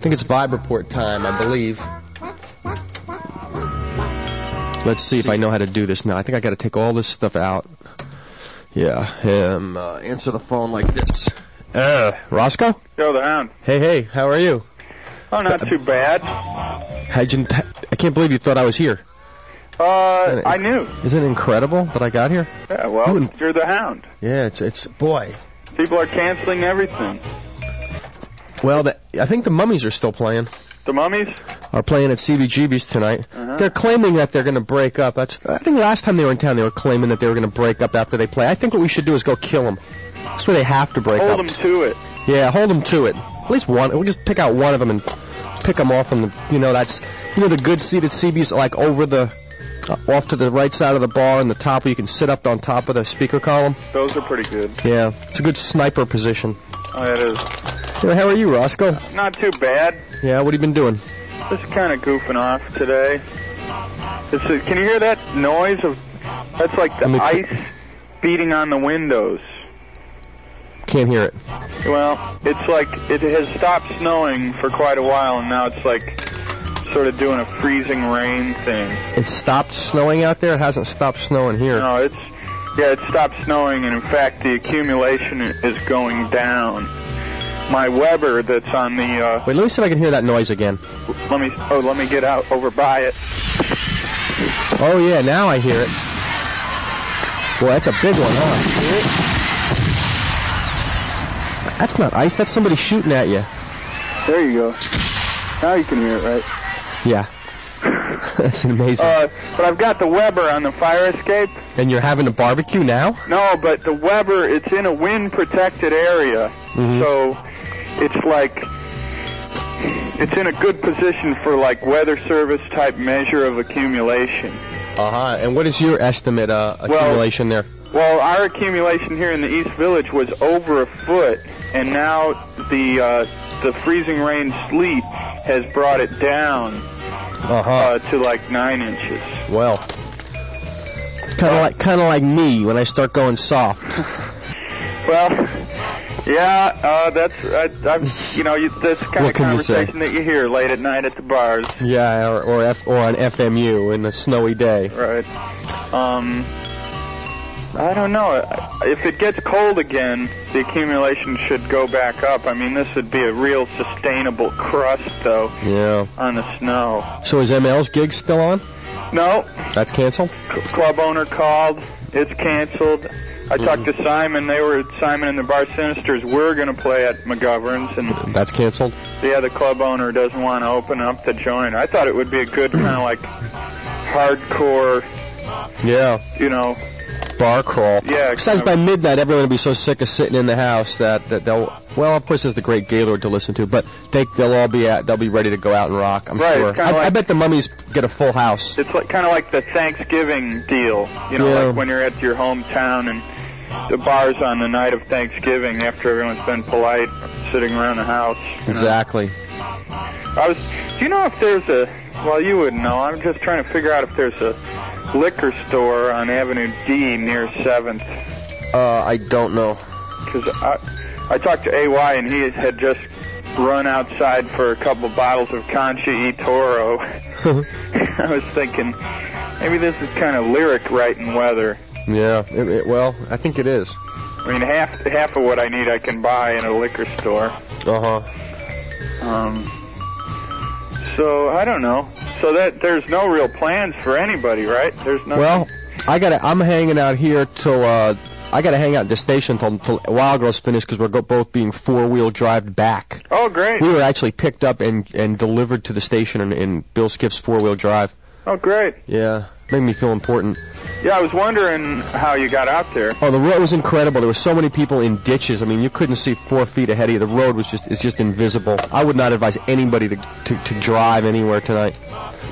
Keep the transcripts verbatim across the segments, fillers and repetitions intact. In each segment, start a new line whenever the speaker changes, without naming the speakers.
think it's Vibe Report time, I believe. Let's see if I know how to do this now. I think I got to take all this stuff out. Yeah. Um, uh, answer the phone like this. Uh, Roscoe?
Joe the Hound.
Hey, hey. How are you?
Oh, not too bad.
How'd you, I can't believe you thought I was here.
Uh, I knew.
Isn't it incredible that I got here?
Yeah, well, you you're the Hound.
Yeah, it's, it's boy.
People are canceling everything.
Well, the, I think the Mummies are still playing.
The Mummies?
Are playing at C B G B's tonight.
Uh-huh.
They're claiming that they're going to break up. That's, I think last time they were in town, they were claiming that they were going to break up after they play. I think what we should do is go kill them. That's where they have to break
hold
up.
Hold them to it.
Yeah, hold them to it. At least one. We'll just pick out one of them and pick them off from the, you know, that's, you know, the good seat at C B's, like over the, uh, off to the right side of the bar and the top where you can sit up on top of the speaker column.
Those are pretty good.
Yeah, it's a good sniper position.
Oh, it is.
Yeah, how are you, Roscoe?
Not too bad.
Yeah, what have you been doing?
Just kind of goofing off today. It's a, can you hear that noise of? That's like the ice beating on the windows.
Can't hear it.
Well, it's like it has stopped snowing for quite a while, and now it's like sort of doing a freezing rain thing.
It stopped snowing out there? It hasn't stopped snowing here.
No, it's yeah, it stopped snowing, and in fact, the accumulation is going down. My Weber that's on the... Uh,
Wait, let me see if I can hear that noise again.
Let me... Oh, let me get out over by it.
Oh, yeah, now I hear it. Boy, that's a big one, huh? That's not ice. That's somebody shooting at you.
There you go. Now you can hear it, right?
Yeah. That's amazing.
Uh, but I've got the Weber on the fire escape.
And you're having a barbecue now?
No, but the Weber, it's in a wind-protected area.
Mm-hmm.
So it's like, it's in a good position for like weather service type measure of accumulation.
Uh-huh. And what is your estimate uh, accumulation
well,
there?
Well, our accumulation here in the East Village was over a foot, and now the uh, the freezing rain sleet has brought it down
uh-huh.
uh, to like nine inches.
Well, kind of like kind of like me when I start going soft.
Well, yeah, uh, that's I, I'm, you know, you, that's the kind
what
of conversation
you
that you hear late at night at the bars.
Yeah, or or, F, or on F M U in a snowy day.
Right. Um, I don't know. If it gets cold again, the accumulation should go back up. I mean, this would be a real sustainable crust, though.
Yeah.
On the snow.
So is M L's gig still on?
No.
That's canceled?
C- club owner called. It's canceled. I talked mm-hmm. to Simon. They were Simon and the Bar Sinisters were going to play at McGovern's, and
that's canceled.
Yeah, the club owner doesn't want to open up the joint. I thought it would be a good kind of like hardcore.
Yeah.
You know.
Bar crawl.
Yeah.
Besides, by midnight, everyone will be so sick of sitting in the house that, that they'll. Well, of course, there's the great Gaylord to listen to, but they they'll all be at. They'll be ready to go out and rock. I'm
right,
sure. I,
like,
I bet the Mummies get a full house.
It's like, kind of like the Thanksgiving deal. You know,
yeah.
like when you're at your hometown and the bars on the night of Thanksgiving after everyone's been polite, sitting around the house.
Exactly.
Know? I was. Do you know if there's a? Well, you wouldn't know. I'm just trying to figure out if there's a liquor store on Avenue D near seventh.
Uh, I don't know.
Because I, I talked to A Y and he had just run outside for a couple bottles of Concha y Toro. I was thinking maybe this is kind of lyric writing weather.
Yeah. It, it, well, I think it is.
I mean, half half of what I need I can buy in a liquor store.
Uh huh.
Um. So I don't know. So that there's no real plans for anybody, right? There's no.
Well, I got. I'm hanging out here till. Uh, I got to hang out at the station till, till Wild Girl's finished because we're go, both being four-wheel drive back.
Oh, great!
We were actually picked up and and delivered to the station in, in Bill Skiff's four-wheel drive.
Oh, great!
Yeah, made me feel important.
Yeah, I was wondering how you got out there.
Oh, the road was incredible. There were so many people in ditches. I mean, you couldn't see four feet ahead of you. The road was just is just invisible. I would not advise anybody to to, to drive anywhere tonight.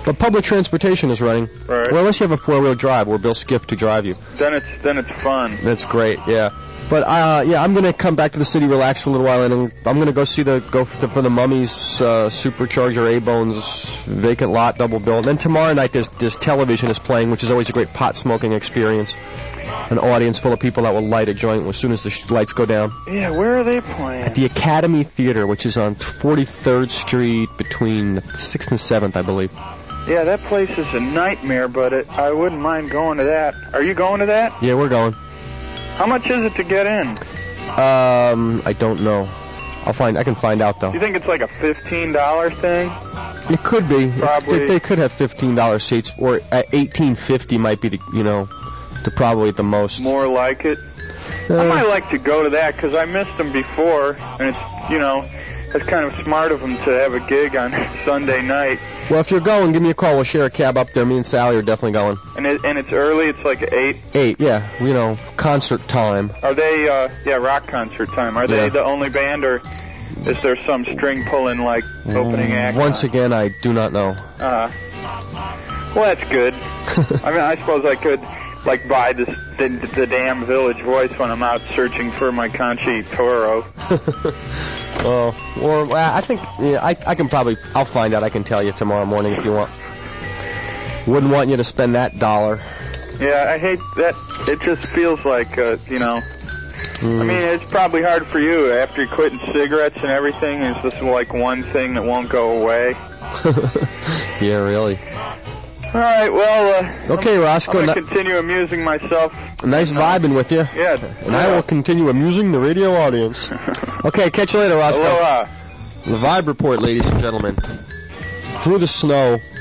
But public transportation is running.
Right.
Well, unless you have a four-wheel drive where Bill Skiff to drive you.
Then it's then it's fun.
That's great, yeah. But uh, yeah, I'm gonna come back to the city, relax for a little while, and I'm gonna go see the go for the, for the Mummies uh, Supercharger A-Bones vacant lot double bill. And then tomorrow night there's there's television is playing, which is always a great pot smoking experience. An audience full of people that will light a joint as soon as the sh- lights go down.
Yeah, where are they playing?
At the Academy Theater, which is on forty-third Street between sixth and seventh, I believe.
Yeah, that place is a nightmare, but it, I wouldn't mind going to that. Are you going to that?
Yeah, we're going.
How much is it to get in?
Um, I don't know. I'll find. I can find out though.
Do you think it's like a fifteen dollar thing?
It could be.
Probably.
They, they could have fifteen dollar seats, or at eighteen fifty might be the you know, the probably the most.
More like it.
Uh,
I might like to go to that because I missed them before, and it's you know, it's kind of smart of them to have a gig on Sunday night.
Well, if you're going, give me a call. We'll share a cab up there. Me and Sally are definitely going.
And it, and it's early. It's like eight.
Eight, yeah. You know, concert time.
Are they? Uh, yeah, rock concert time. Are
Yeah.
they the only band, or is there some string pulling like opening act?
Once again, I do not know.
Uh, well, that's good. I mean, I suppose I could like buy this the, the damn Village Voice when I'm out searching for my Conchi Toro.
Oh, or well, I think yeah, I I can probably I'll find out. I can tell you tomorrow morning if you want. Wouldn't want you to spend that dollar.
Yeah, I hate that. It just feels like uh, you know.
Mm.
I mean, it's probably hard for you after you're quitting cigarettes and everything. Is this like one thing that won't go away?
Yeah, really.
All right, well. Uh,
Okay, Roscoe.
I'm gonna continue amusing myself.
Nice
and, uh,
vibing with you.
Yeah.
And I will continue amusing the radio audience. Okay, catch you later, Roscoe.
Aloha.
The Vibe Report, ladies and gentlemen. Through the snow,